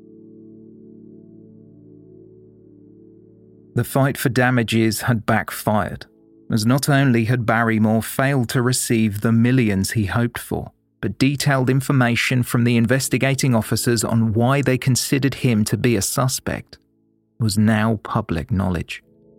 The fight for damages had backfired, as not only had Barrymore failed to receive the millions he hoped for, but detailed information from the investigating officers on why they considered him to be a suspect was now public knowledge.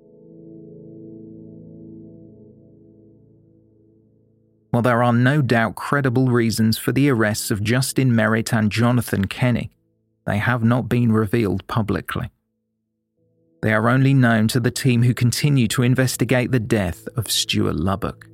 While there are no doubt credible reasons for the arrests of Justin Merritt and Jonathan Kenny, they have not been revealed publicly. They are only known to the team who continue to investigate the death of Stuart Lubbock.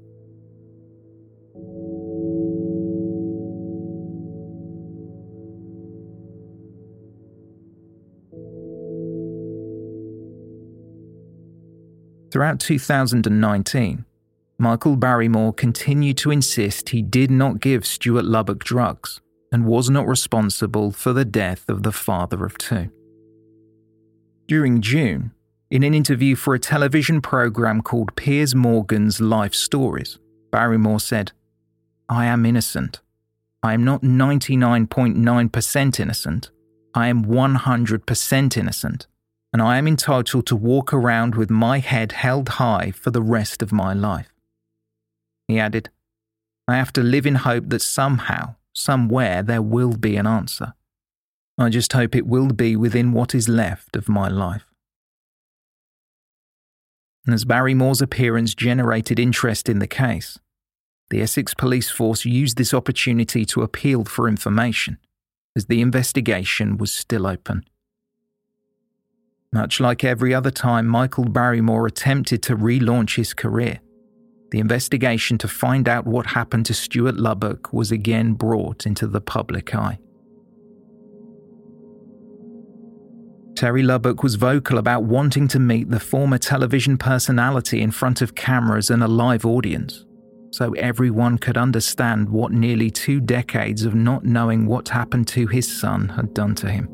Throughout 2019, Michael Barrymore continued to insist he did not give Stuart Lubbock drugs and was not responsible for the death of the father of two. During June, in an interview for a television program called Piers Morgan's Life Stories, Barrymore said, "I am innocent. I am not 99.9% innocent. I am 100% innocent, and I am entitled to walk around with my head held high for the rest of my life." He added, "I have to live in hope that somehow, somewhere, there will be an answer. I just hope it will be within what is left of my life." And as Barrymore's appearance generated interest in the case, the Essex Police Force used this opportunity to appeal for information, as the investigation was still open. Much like every other time Michael Barrymore attempted to relaunch his career, the investigation to find out what happened to Stuart Lubbock was again brought into the public eye. Terry Lubbock was vocal about wanting to meet the former television personality in front of cameras and a live audience, so everyone could understand what nearly 2 decades of not knowing what happened to his son had done to him.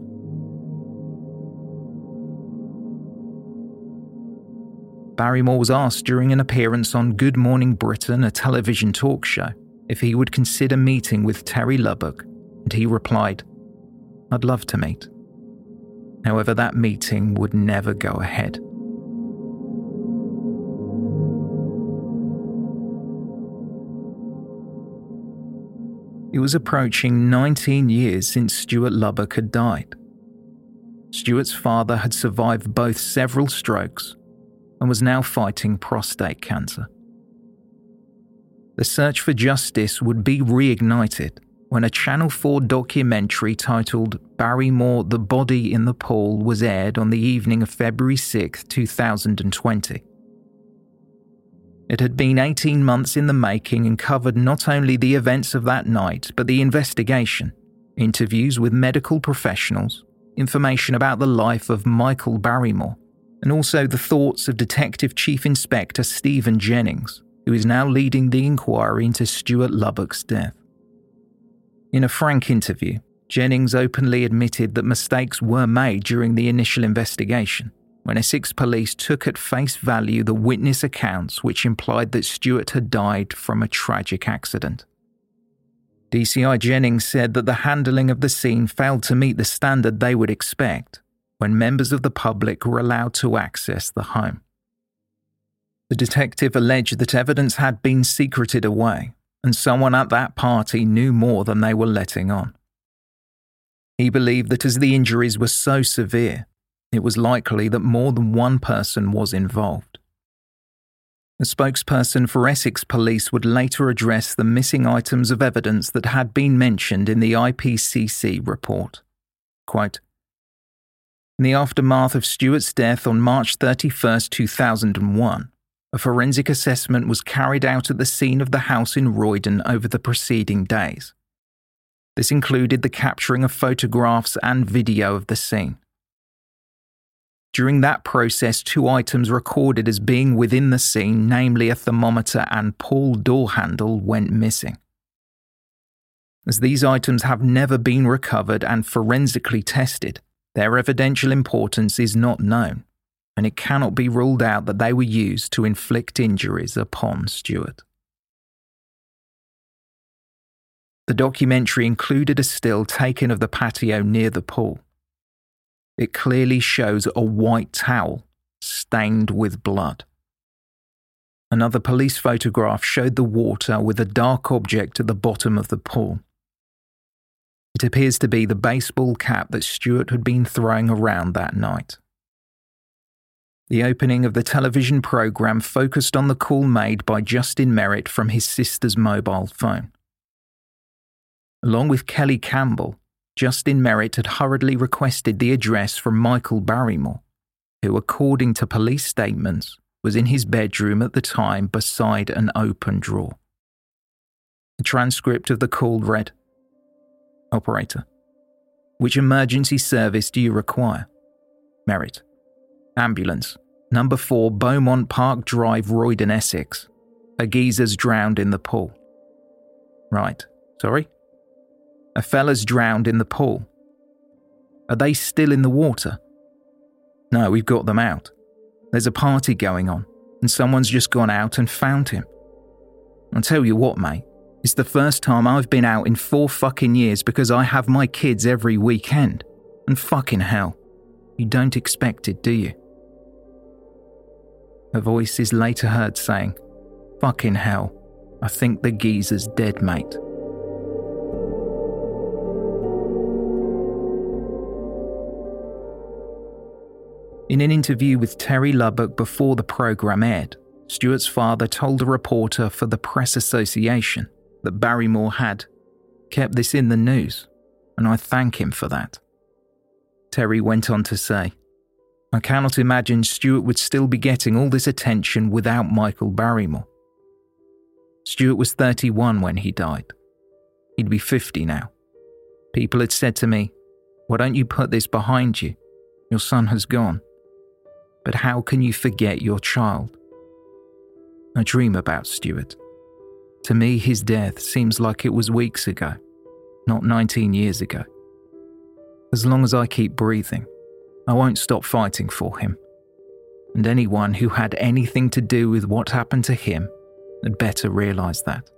Barrymore was asked during an appearance on Good Morning Britain, a television talk show, if he would consider meeting with Terry Lubbock, and he replied, "I'd love to meet." However, that meeting would never go ahead. It was approaching 19 years since Stuart Lubbock had died. Stuart's father had survived both several strokes and was now fighting prostate cancer. The search for justice would be reignited when a Channel 4 documentary titled Barrymore: The Body in the Pool was aired on the evening of February 6, 2020. It had been 18 months in the making and covered not only the events of that night, but the investigation, interviews with medical professionals, information about the life of Michael Barrymore, and also the thoughts of Detective Chief Inspector Stephen Jennings, who is now leading the inquiry into Stuart Lubbock's death. In a frank interview, Jennings openly admitted that mistakes were made during the initial investigation, when Essex Police took at face value the witness accounts which implied that Stuart had died from a tragic accident. DCI Jennings said that the handling of the scene failed to meet the standard they would expect when members of the public were allowed to access the home. The detective alleged that evidence had been secreted away, and someone at that party knew more than they were letting on. He believed that as the injuries were so severe, it was likely that more than one person was involved. A spokesperson for Essex Police would later address the missing items of evidence that had been mentioned in the IPCC report. Quote, "In the aftermath of Stuart's death on March 31, 2001, a forensic assessment was carried out at the scene of the house in Roydon over the preceding days. This included the capturing of photographs and video of the scene. During that process, 2 items recorded as being within the scene, namely a thermometer and pool door handle, went missing. As these items have never been recovered and forensically tested, their evidential importance is not known, and it cannot be ruled out that they were used to inflict injuries upon Stuart." The documentary included a still taken of the patio near the pool. It clearly shows a white towel stained with blood. Another police photograph showed the water with a dark object at the bottom of the pool. It appears to be the baseball cap that Stuart had been throwing around that night. The opening of the television program focused on the call made by Justin Merritt from his sister's mobile phone. Along with Kelly Campbell, Justin Merritt had hurriedly requested the address from Michael Barrymore, who, according to police statements, was in his bedroom at the time beside an open drawer. The transcript of the call read, "Operator, which emergency service do you require?" Merritt, "Ambulance. Number 4, Beaumont Park Drive, Roydon, Essex. A geezer's drowned in the pool. Right, sorry? A fella's drowned in the pool. Are they still in the water? No, we've got them out. There's a party going on, and someone's just gone out and found him. I'll tell you what, mate. It's the first time I've been out in 4 fucking years because I have my kids every weekend. And fucking hell, you don't expect it, do you? Her voice is later heard saying, "Fucking hell, I think the geezer's dead, mate." In an interview with Terry Lubbock before the programme aired, Stuart's father told a reporter for the Press Association that Barrymore had kept this in the news, and I thank him for that. Terry went on to say, "I cannot imagine Stuart would still be getting all this attention without Michael Barrymore. Stuart was 31 when he died. He'd be 50 now. People had said to me, 'Why don't you put this behind you? Your son has gone. But how can you forget your child?' I dream about Stuart. To me, his death seems like it was weeks ago, not 19 years ago. As long as I keep breathing, I won't stop fighting for him. And anyone who had anything to do with what happened to him had better realise that."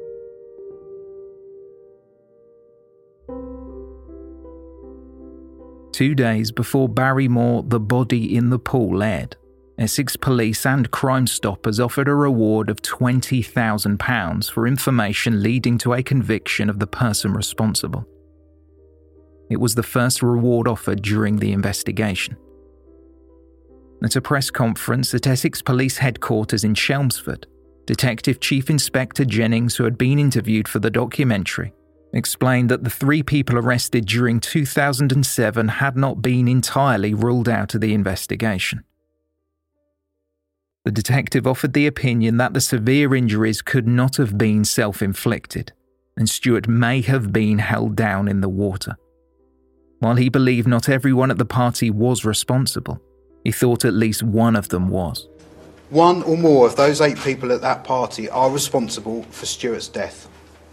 Two days before Barrymore, The Body in the Pool aired, Essex Police and Crime Stoppers offered a reward of £20,000 for information leading to a conviction of the person responsible. It was the first reward offered during the investigation. At a press conference at Essex Police Headquarters in Chelmsford, Detective Chief Inspector Jennings, who had been interviewed for the documentary, explained that the 3 people arrested during 2007 had not been entirely ruled out of the investigation. The detective offered the opinion that the severe injuries could not have been self-inflicted, and Stuart may have been held down in the water. While he believed not everyone at the party was responsible, he thought at least one of them was. One or more of those 8 people at that party are responsible for Stuart's death.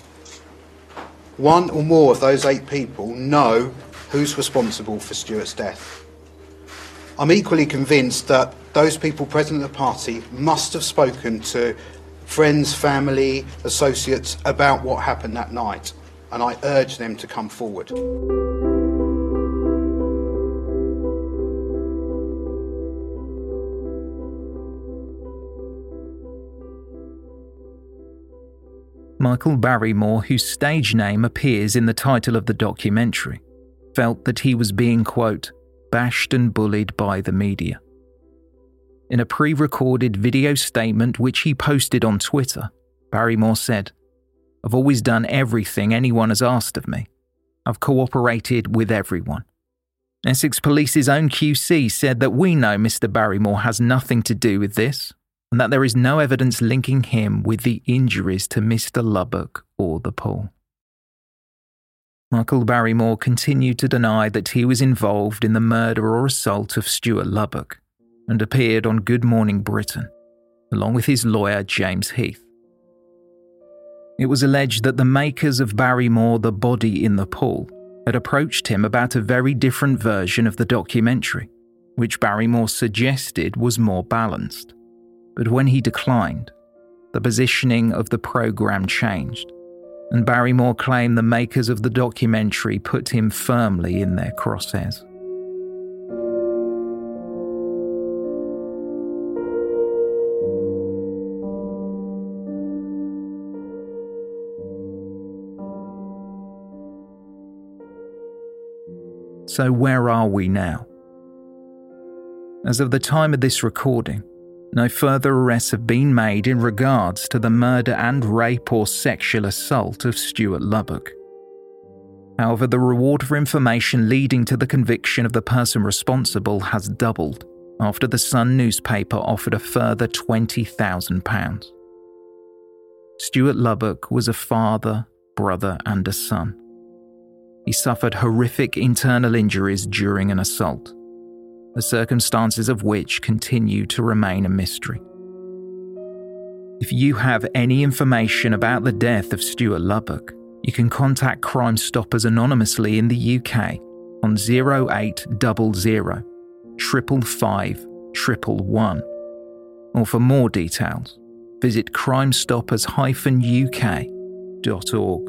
One or more of those 8 people know who's responsible for Stuart's death. I'm equally convinced that those people present at the party must have spoken to friends, family, associates about what happened that night, and I urge them to come forward. Michael Barrymore, whose stage name appears in the title of the documentary, felt that he was being, quote, bashed and bullied by the media. In a pre-recorded video statement which he posted on Twitter, Barrymore said, "I've always done everything anyone has asked of me. I've cooperated with everyone." Essex Police's own QC said that "We know Mr. Barrymore has nothing to do with this, and that there is no evidence linking him with the injuries to Mr. Lubbock or the pool." Michael Barrymore continued to deny that he was involved in the murder or assault of Stuart Lubbock, and appeared on Good Morning Britain, along with his lawyer James Heath. It was alleged that the makers of Barrymore, The Body in the Pool, had approached him about a very different version of the documentary, which Barrymore suggested was more balanced. But when he declined, the positioning of the programme changed, and Barrymore claimed the makers of the documentary put him firmly in their crosshairs. So where are we now? As of the time of this recording, no further arrests have been made in regards to the murder and rape or sexual assault of Stuart Lubbock. However, the reward for information leading to the conviction of the person responsible has doubled after the Sun newspaper offered a further £20,000. Stuart Lubbock was a father, brother, and a son. He suffered horrific internal injuries during an assault. the circumstances of which continue to remain a mystery. If you have any information about the death of Stuart Lubbock, you can contact Crime Stoppers anonymously in the UK on 0800 555 111. Or for more details, visit crimestoppers-uk.org.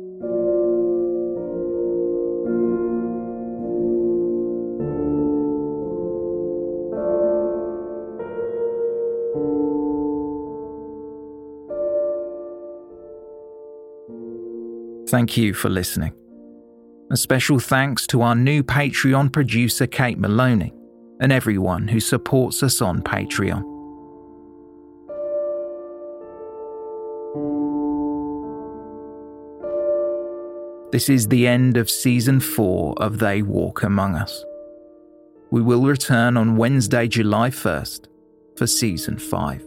Thank you for listening. A special thanks to our new Patreon producer Kate Maloney and everyone who supports us on Patreon. This is the end of Season 4 of They Walk Among Us. We will return on Wednesday, July 1st for Season 5.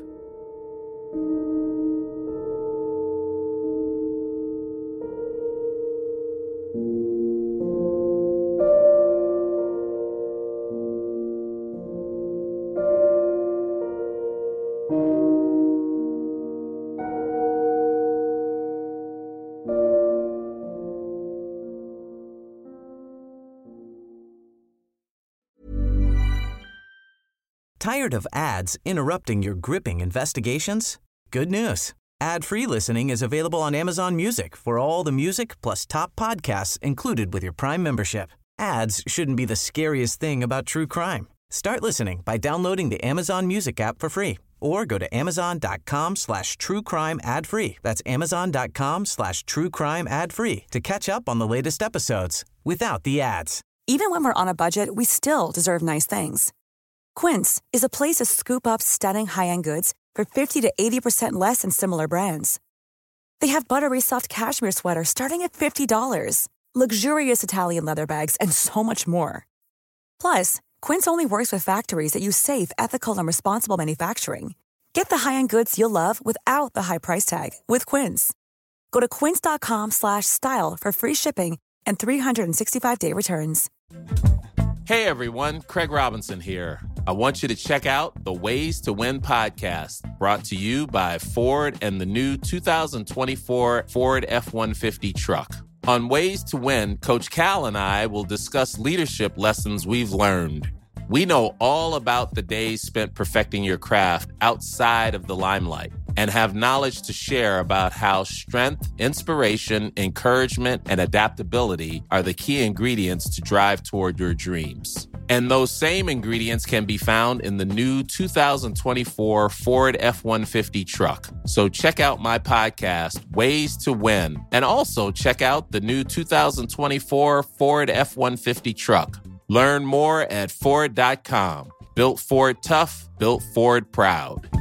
Tired of ads interrupting your gripping investigations? Good news. Ad-free listening is available on Amazon Music for all the music plus top podcasts included with your Prime membership. Ads shouldn't be the scariest thing about true crime. Start listening by downloading the Amazon Music app for free or go to amazon.com/truecrime ad-free. That's amazon.com/truecrime ad-free to catch up on the latest episodes without the ads. Even when we're on a budget, we still deserve nice things. Quince is a place to scoop up stunning high-end goods for 50 to 80% less than similar brands. They have buttery soft cashmere sweaters starting at $50, luxurious Italian leather bags, and so much more. Plus, Quince only works with factories that use safe, ethical, and responsible manufacturing. Get the high-end goods you'll love without the high price tag with Quince. Go to quince.com/style for free shipping and 365-day returns. Hey everyone, Craig Robinson here. I want you to check out the Ways to Win podcast, brought to you by Ford and the new 2024 Ford F-150 truck. On Ways to Win, Coach Cal and I will discuss leadership lessons we've learned. We know all about the days spent perfecting your craft outside of the limelight and have knowledge to share about how strength, inspiration, encouragement, and adaptability are the key ingredients to drive toward your dreams. And those same ingredients can be found in the new 2024 Ford F-150 truck. So check out my podcast, Ways to Win, and also check out the new 2024 Ford F-150 truck. Learn more at Ford.com. Built Ford tough, built Ford proud.